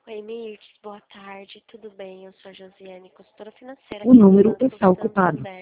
Oi, Mirtz, boa tarde, tudo bem? Eu sou a Josiane, consultora financeira O aqui do número Banco está ocupado. Santander.